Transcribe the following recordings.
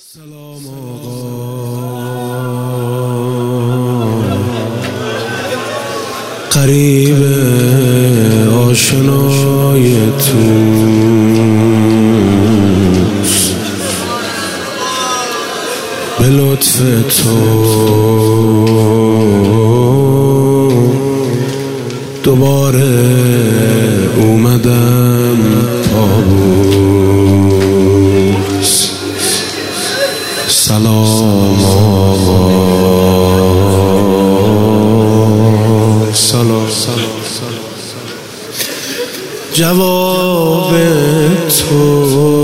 سلام آقا، قریب آشنای توست، به لطف تو دوباره اومدم پابوس. سلام آقا، سلام. جواب تو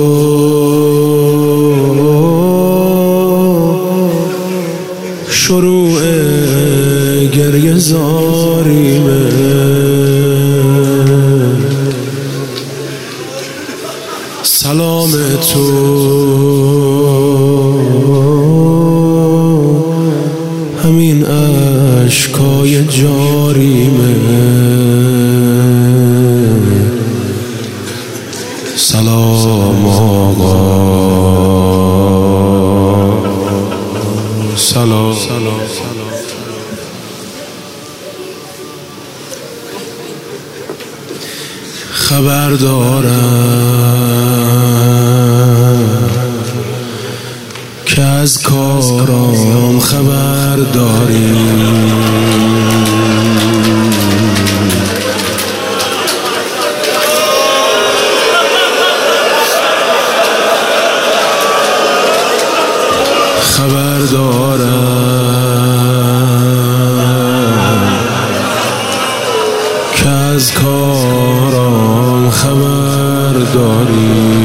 شروع گریه زاریمه، سلام تو همین اشکای جاریمه. سلام آقا، سلام. خبر دارم که از کارام خبر داری، خبر دارم که از کارام خبر داری.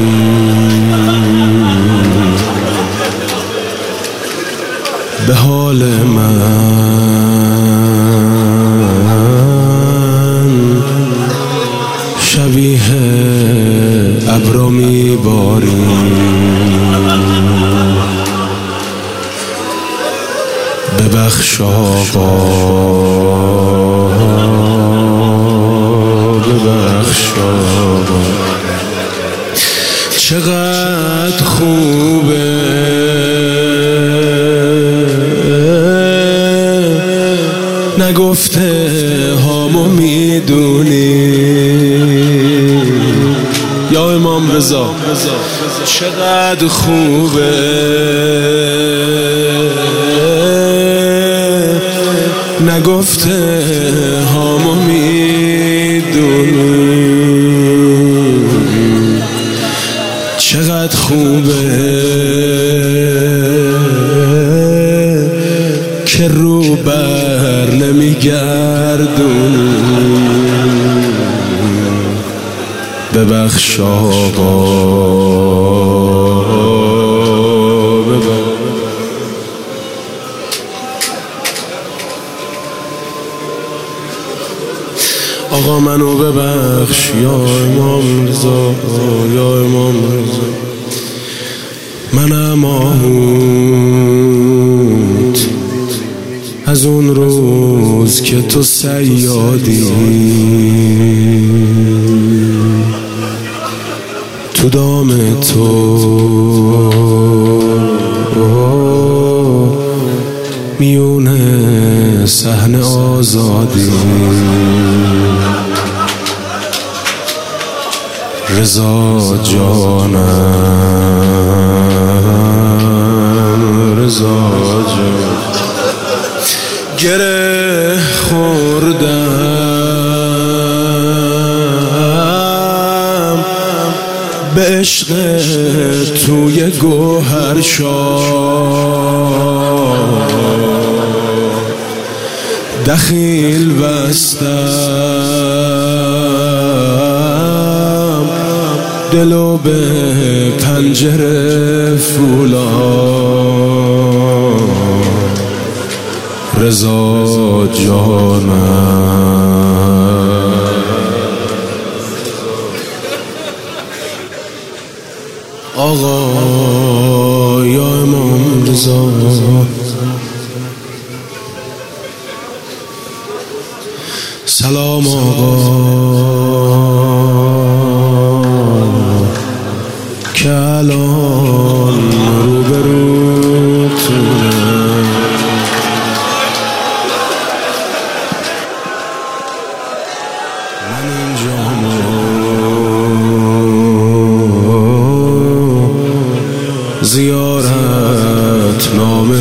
به حال من شبیه ابرو میباری، ببخش آقا، ببخش آقا. چقدر خوبه نگفته هامو میدونی یا امام رضا. چقدر خوبه نگفته هامو میدونی، چقدر خوبه که رو بر نمیگردونی. ببخش آقا، آقا منو ببخش یا امام رضا، یا امام رضا. منم آهوت از اون روز که تو صیادی، تو دام تو میونه صحنه آزادی. رضا جانم، رضا جان. گره خوردم به عشق توی گوهر شاه، دخیل بستم دلو به پنجره فولاد. رضا جانم، آقا یا امام رضا. سلام آقا، که الان روبرو زیارت نامه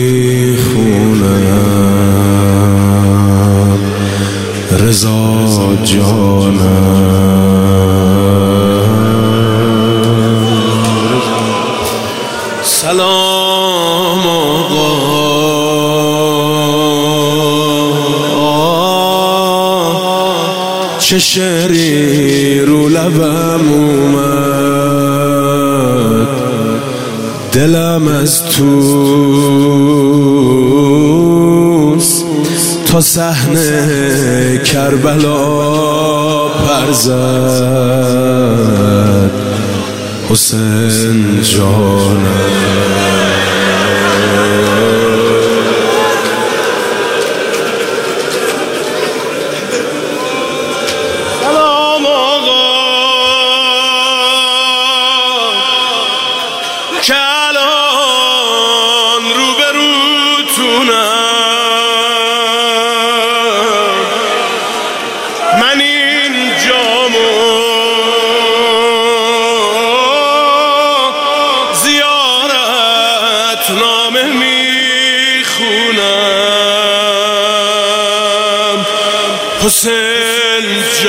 میخونم رضا جانم. سلام آقا چه شعری رو لبم اومد، دلم از توس تا صحنه کربلا پر زد حسین جانم. که الان روبروتونم، من این جامو زیارت نامه میخونم حسین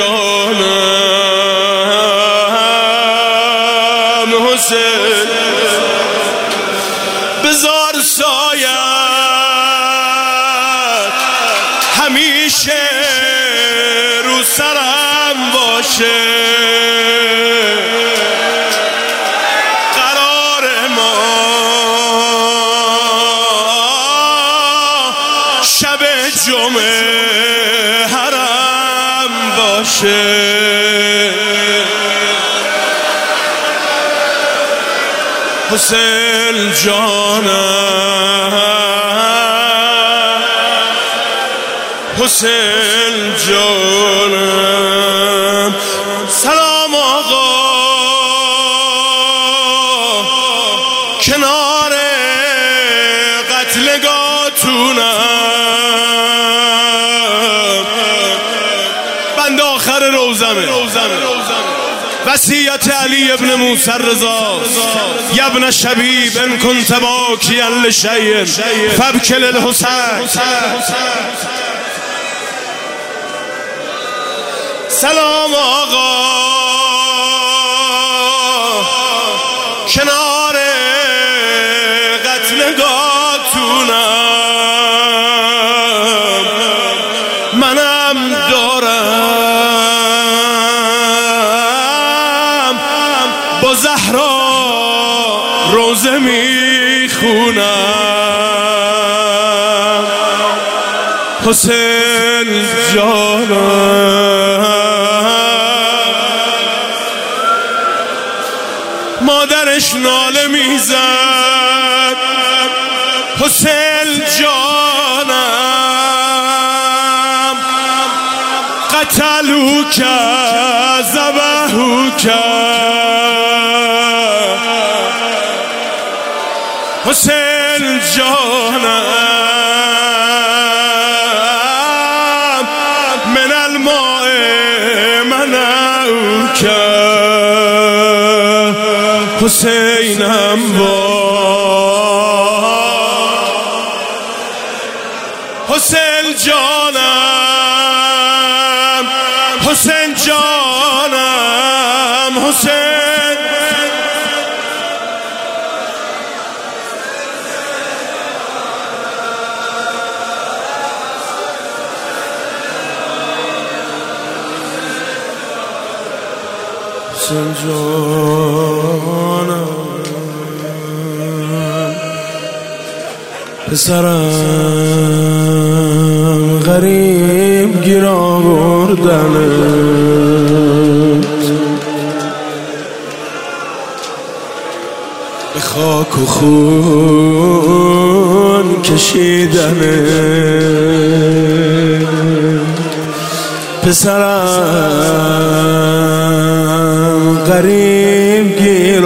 جانم. حسین بزار سایت همیشه رو سرم باشه، قرار ما شب جمعه حرم باشه. حسین جانم، حسین جانم. سلام آقا کنار قتلگاهتونم، بند آخر روزمه، وصیت علی ابن موسی الرضا یا ابن شبیب ان کنت باکیا لشیء فابکی للحسین. سلام آقا کنار قتلگاهتونم، منم دارم با زهرا روزه میخونم حسین جانم. مادرش ناله میزد حسین جانم، قتلو کرد ذبحو کرد حسین جانم، من الماء منعو کرد حسینم حسین جانم، حسین جانم، حسین. حسین جانم پسرم غریب گیر آوردنت، به خاک و خون کشیدنت، پسرم غریب گیر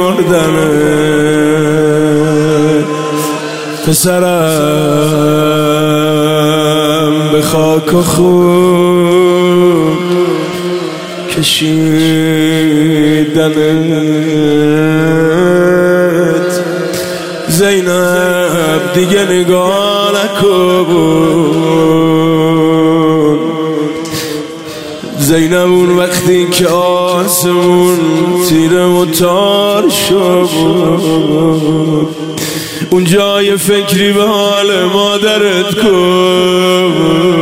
آوردنت، پسرم به خاک و خون کشیدنت. زینب دیگه نگاه نکن. زینب اون وقتی که آسمون تیره و تار شد، اون جای فکری به حال مادرت کن.